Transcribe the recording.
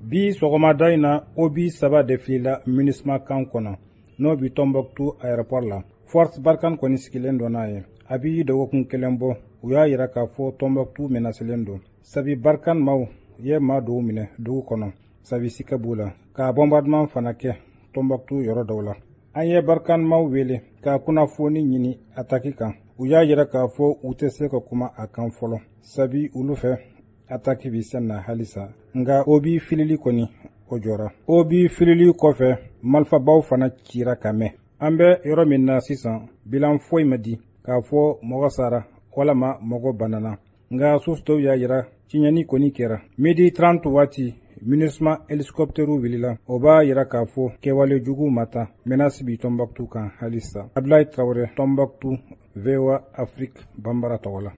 bi sɔgɔmada in na obi saba de filila MINUSMA kan kɔnɔ n'o bi Tombouctou aéroport la. Force Barkhane kɔni sigilen don n'a ye. A bi dɔgɔkun kelen bɔ u y'a yira k'a fɔ Tombouctou menacelen don. Sabi Barkhane maaw ye maa dɔw minɛ dugu kɔnɔ sabi sika b'u la ka bombardement fana kɛ Tombouctou yɔrɔ dɔw la. An ye Barkhane maaw wele ka kunnafoni ɲini ataki kan. U y'a yira k'a fɔ u tɛ se ka kuma a kan fɔlɔ sabi olu fɛ ataki bi sen na halisa. Nga obi filili kɔni o jɔra. Obi filili kɔfɛ marifabaw fana cira ka mɛn. An bɛ yɔrɔ min na sisan bilan foyi ma di k'a fɔ mɔgɔ sara walama mɔgɔ banana. Nga source dɔw y'a yira tiɲɛni kɔni kɛra. Midi 30 waati MINUSMA hélicoptère wulila. O b'a yira k'a fɔ kɛwale jugu ma ta menace bi Tombouctou kan halisa. Abdoulaye Traoré, Tombouctou, VOA Afrique, Bambara tɔgɔ la.